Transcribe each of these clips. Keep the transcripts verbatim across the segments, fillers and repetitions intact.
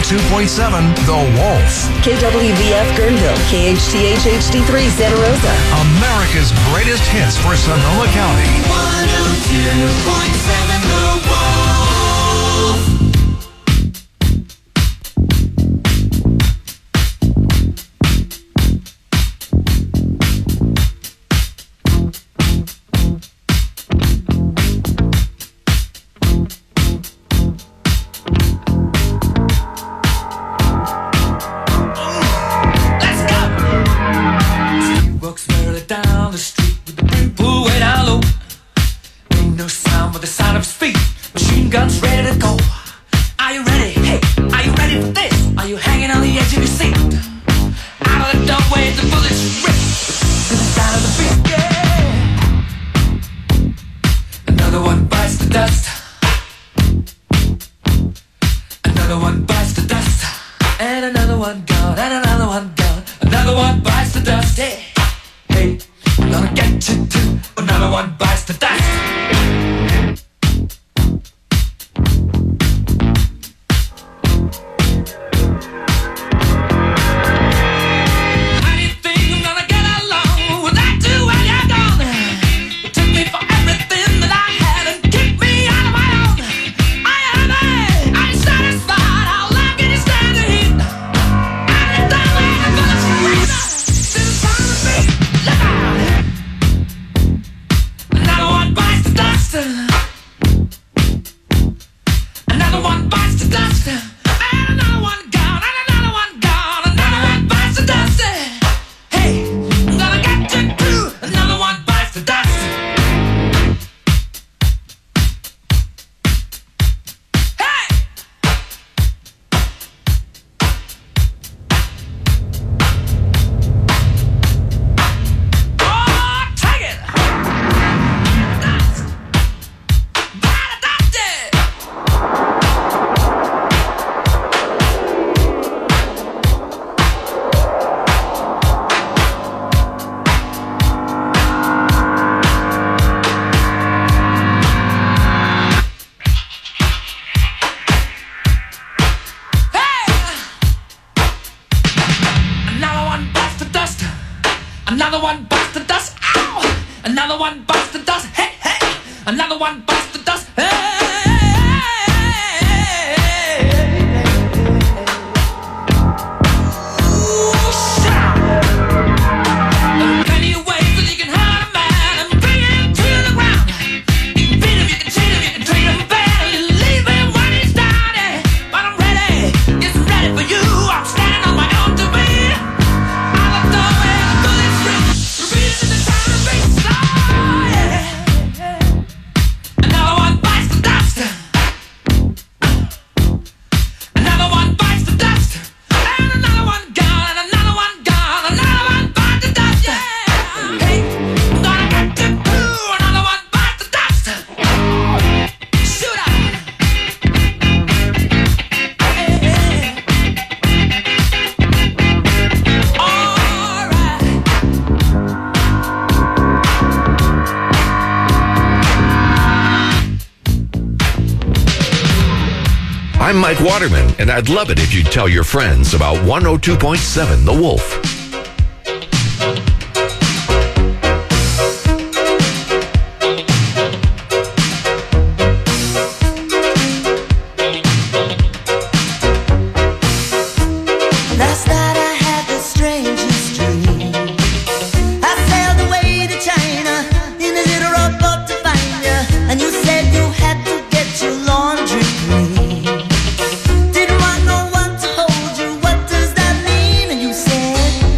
two point seven The Wolf. K W V F Guerneville, K H T H H D three Santa Rosa. America's greatest hits for Sonoma County. one oh two point seven The Wolf. I'm Mike Waterman, and I'd love it if you'd tell your friends about one oh two point seven The Wolf. Didn't want no one to hold you. What does that mean? And you said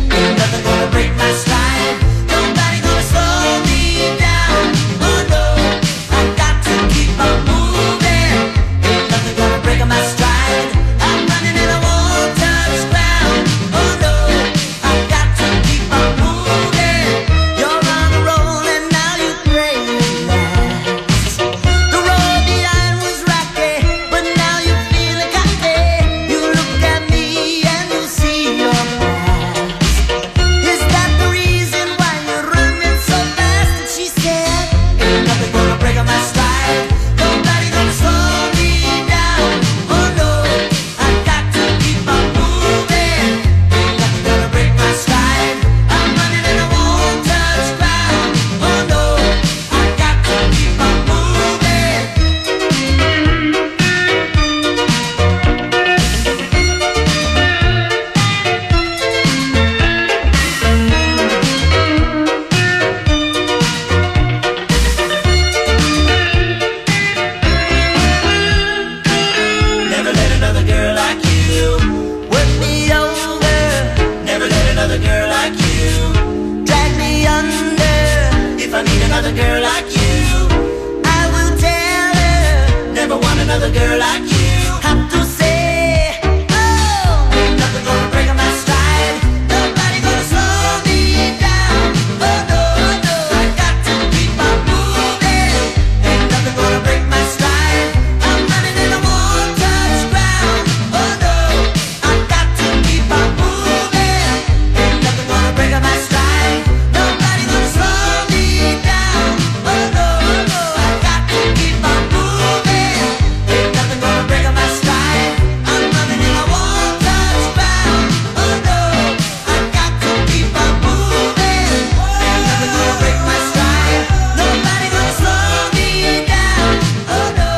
another girl like you. I will tell her, never want another girl like you. Have to say, oh, ain't nothing gonna break my stride. Nobody gonna slow me down. Oh no, no, I got to keep on moving. Ain't nothing gonna break my stride. I'm running in a won't touch ground. Oh no, I got to keep on moving. Ain't nothing gonna break my stride. Nobody gonna slow me down. Oh no, no, I got to keep on moving. Ain't nothing gonna break my stride. I'm running in a won't touch ground. Oh no, I got to keep on moving. Ain't nothing gonna break my stride. Nobody gonna slow me down. Oh no.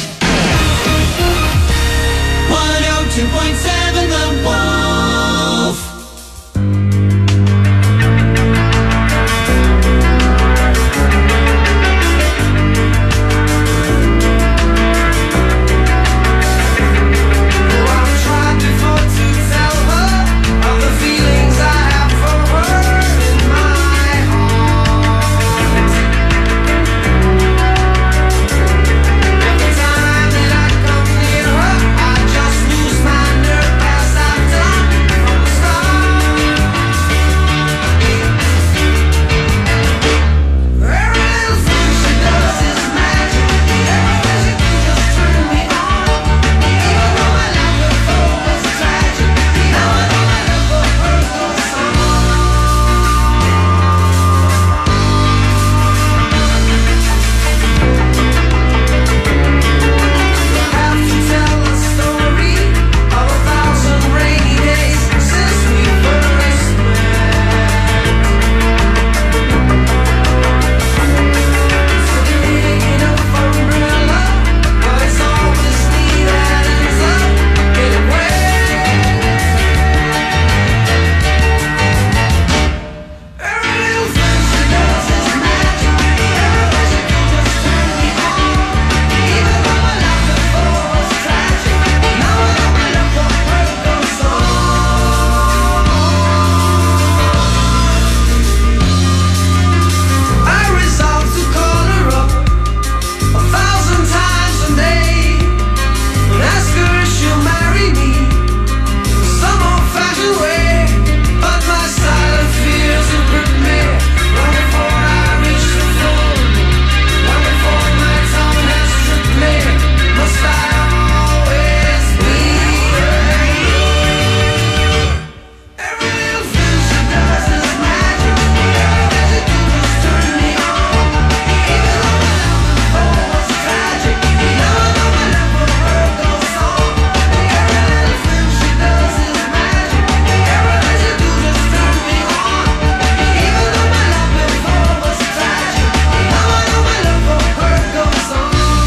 one oh two point seven The Wolf. I've tried before to tell her of the feelings I have for her in my heart. Every time that I come near her, I just lose my nerve as I've done from the start. Every little thing she does is magic. Everything she can just turn me on. Even though my life before was tragic, now I know my love for her goes on. Have to tell a story of a thousand rainy days since we first met. It's a big enough umbrella, but it's always me that ends up getting wet. Every little thing she does is magic. Everything she can just turn me on. Even though my life before was tragic, now I know my love for her goes on. I resolved to call her up a thousand times a day and ask her if she'll marry me some old-fashioned way. But my silent fears have gripped me long before I reach the phone, long before my tongue has stripped me. Must I always be her? Every little thing she does is magic. Everything she can just turn me on. Even though my love before was tragic, now I know my love for her goes on. Every little thing she does is magic. Everything she do just turn me on. Even though my love before was tragic, now I know my love for her goes on.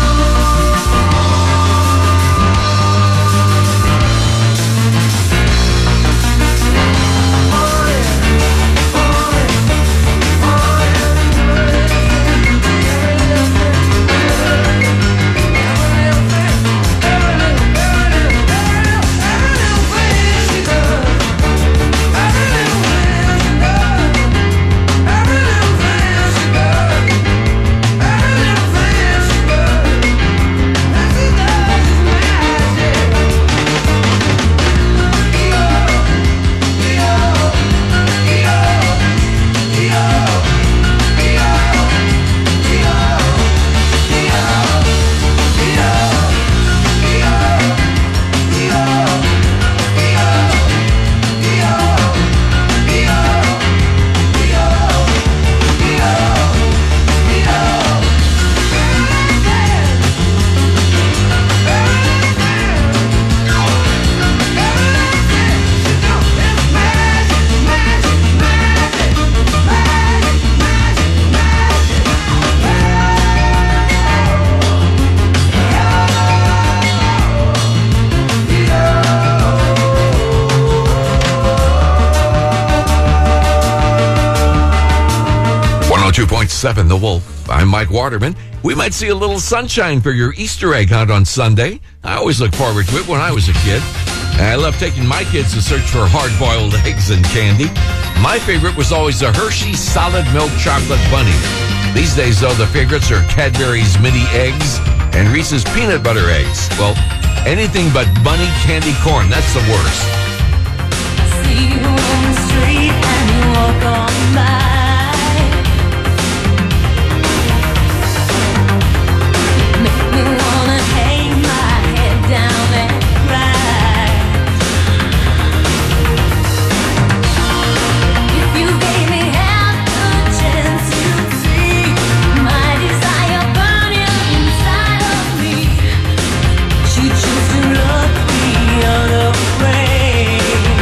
one oh two point seven The Wolf. I'm Mike Waterman. We might see a little sunshine for your Easter egg hunt on Sunday. I always look forward to it when I was a kid. I love taking my kids to search for hard-boiled eggs and candy. My favorite was always the Hershey Solid Milk Chocolate Bunny. These days, though, the favorites are Cadbury's mini eggs and Reese's peanut butter eggs. Well, anything but bunny candy corn, that's the worst. See you on the street and you walk on by. Make me wanna hang my head down and cry. If you gave me half a chance, you'd see my desire burning inside of me. She chose to look the other way.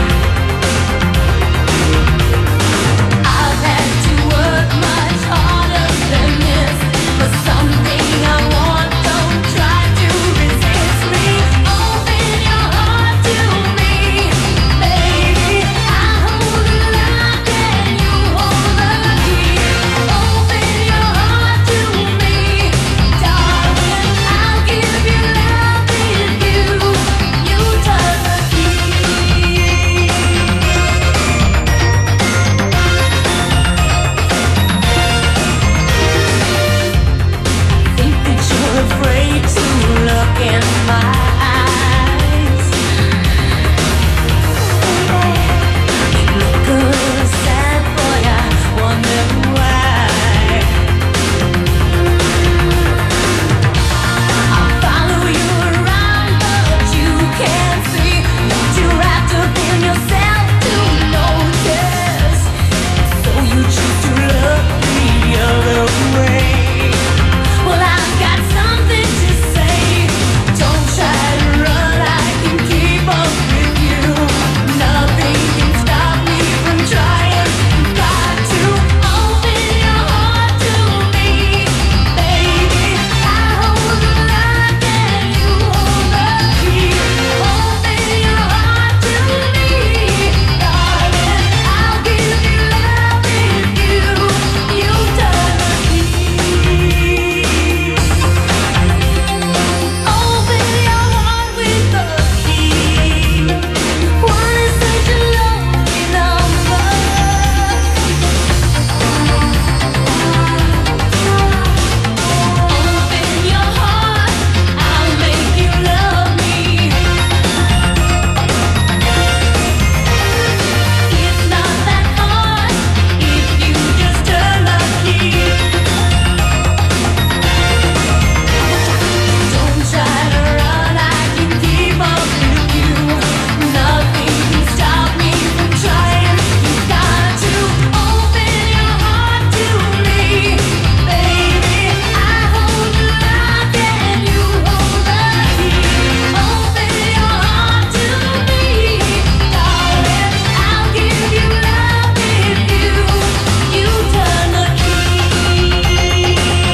I've had to work much harder than this for something I want. Don't try to resist me. Open your heart to me, baby. I hold the lock and you hold the key. Open your heart to me, darling. I'll give you love if you you turn the key. Think that you're afraid to look in my eyes. You look a little sad, boy, I wonder why. I'll follow you around, but you can't see what you're wrapped up in yourself to notice. So you choose to look the other way. Well, I've got something to say. Don't try to run, I can keep up with you. Nothing can stop me from trying. You've got to open your heart to me, baby. I hold the lock and you hold the key. Open your heart to me, darling. I'll give you love if you you turn the key. Open your heart with the key. One is such a lonely number. Open your heart, I'll make you love me. It's not that hard if you just turn the key. Don't try to run, I can keep up with you. Nothing can stop me from trying. You've got to open your heart to me, baby. I hold the lock and you hold the key. Open your heart to me, darling. I'll give you love if you you turn the key.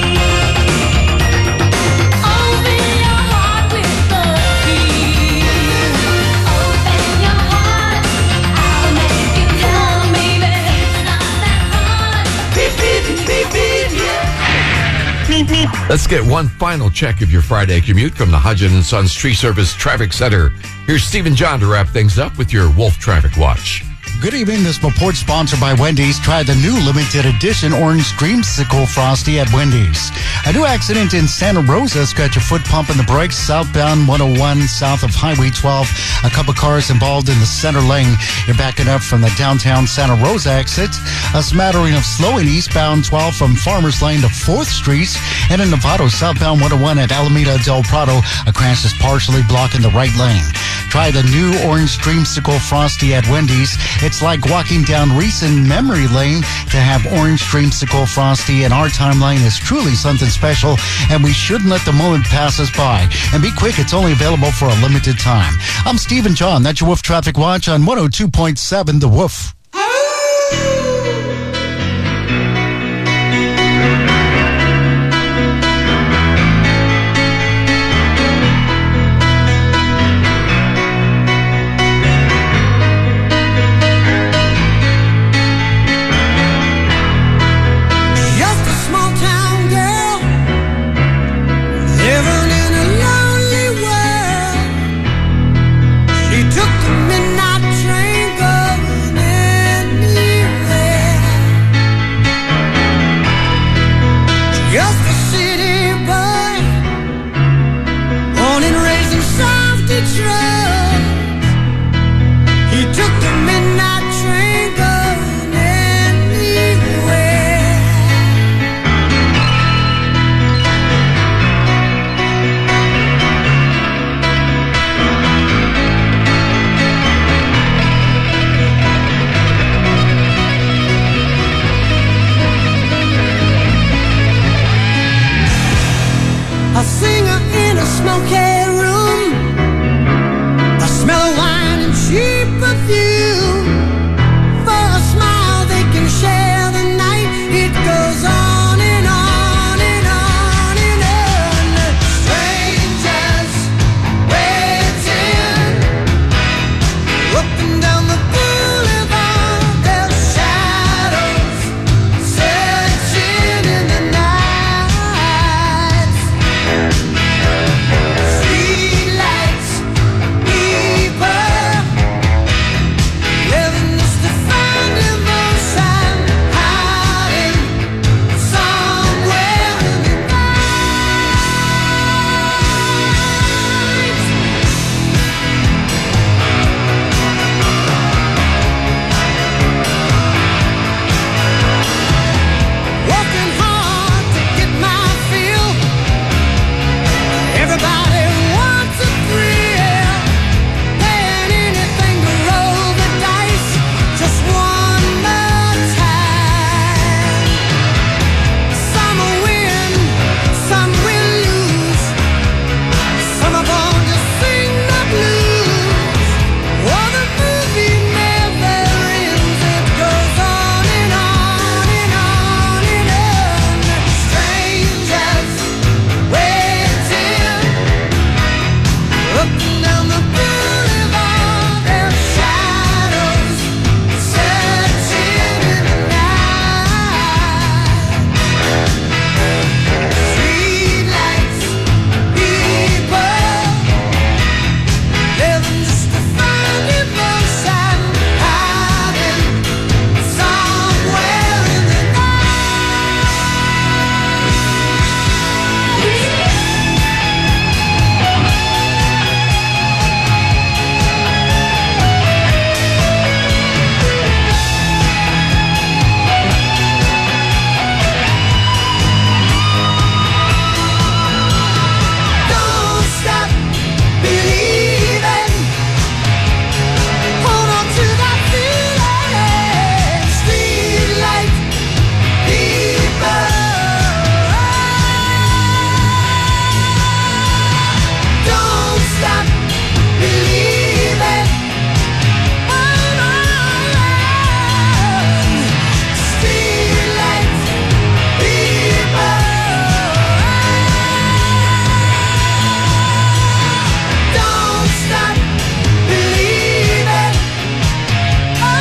Open your heart with the key. Open your heart, I'll make you come, baby. It's not that hard. Beep, beep, beep, beep, yeah. Let's get one final check of your Friday commute from the Hodgin and Sons Tree Service Traffic Center. Here's Stephen John to wrap things up with your Wolf Traffic Watch. Good evening. This report sponsored by Wendy's. Try the new limited edition Orange Dreamsicle Frosty at Wendy's. A new accident in Santa Rosa. Got your foot pumping the brakes. Southbound one oh one south of Highway twelve. A couple cars involved in the center lane. You're backing up from the downtown Santa Rosa exit. A smattering of slowing eastbound twelve from Farmers Lane to fourth Street. And in Novato, southbound one oh one at Alameda Del Prado. A crash is partially blocking the right lane. Try the new Orange Dreamsicle Frosty at Wendy's. It's like walking down recent memory lane to have Orange Dreamsicle Frosty, and our timeline is truly something special, and we shouldn't let the moment pass us by. And be quick, it's only available for a limited time. I'm Stephen John. That's your Wolf Traffic Watch on one oh two point seven The Wolf. Just a small town girl living in a lonely world. She took the midnight train going anywhere.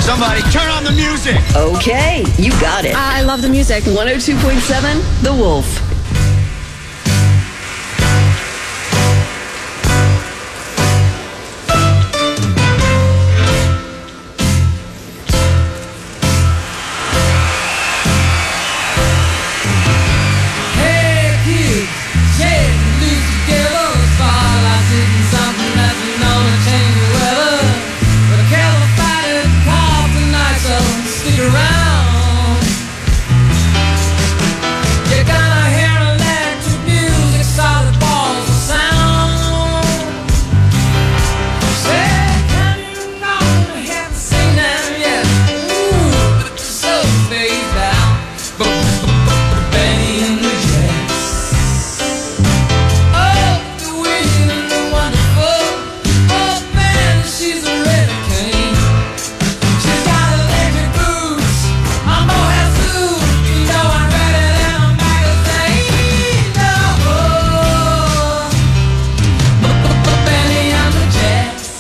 Somebody turn on the music. Okay, you got it. I love the music. one oh two point seven, The Wolf. Hey kids, shake and loose together. Spotlight hitting something that's known to change the weather. But I can't fight it, call tonight, so stick around. You're gonna hear electric music, solid balls of sound. Say, can you know have to sing them yet? Ooh, but it's so phased out. Benny and the Jets. Oh, the wind and the wonderful. Oh, man, she's a hurricane. She's got electric boots. I'm Mohead Zoo. You know I'm better than a magazine. No. Benny and the Jets.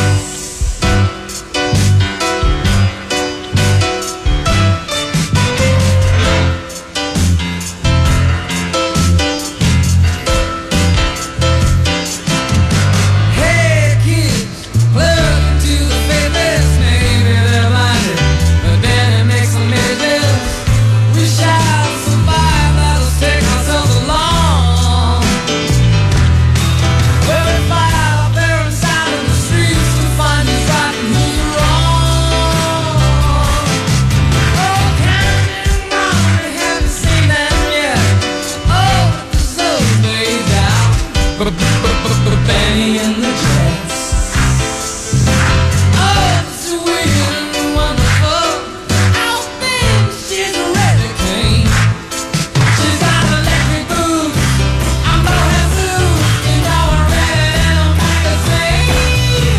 Hey kids, plug into the faithless. Maybe they're blinded, but then it makes them images. We shall survive, let us take ourselves along. We'll fight out there inside of the streets to find who's right and who's wrong. Oh, Canyon Mountain, haven't seen them yet. Oh, the soul laid down. Benny and the Jets. Oh, it's weird and wonderful. Out there, she's a hurricane. She's got electric boots. I'm Mohead Zoo. You know I'm ready in a magazine.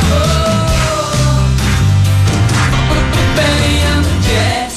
Oh, Benny and the Jets.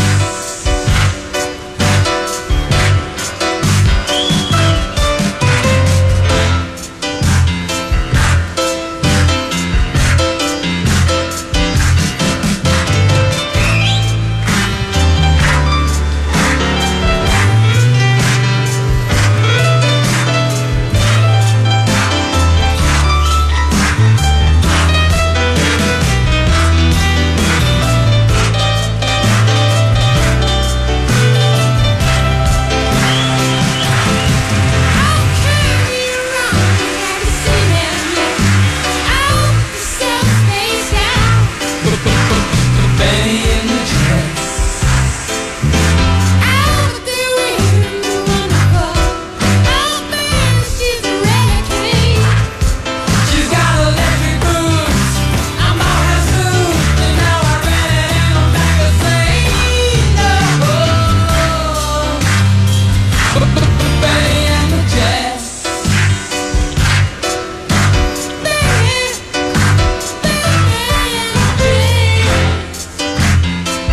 She's got electric boots. I'm Mohead Zoo. You know I read it in a magazine. Oh, Benny and the Jets. Benny, Benny and the Jets.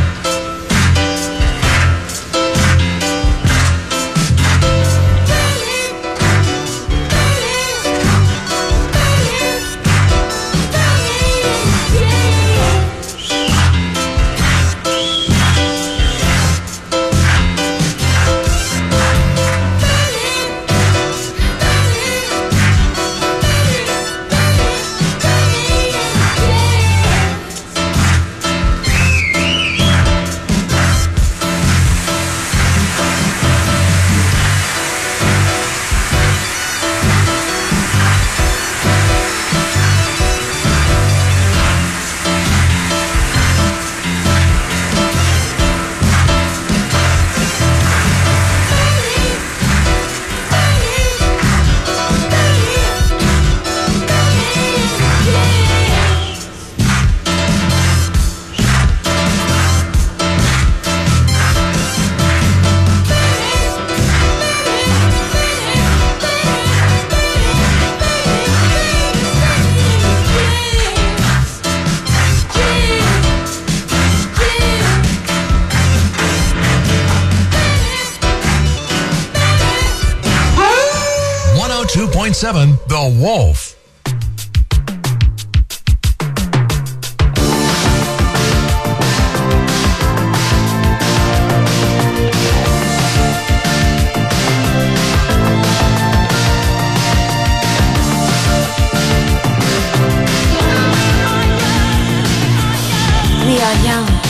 one oh two point seven The Wolf. We are young.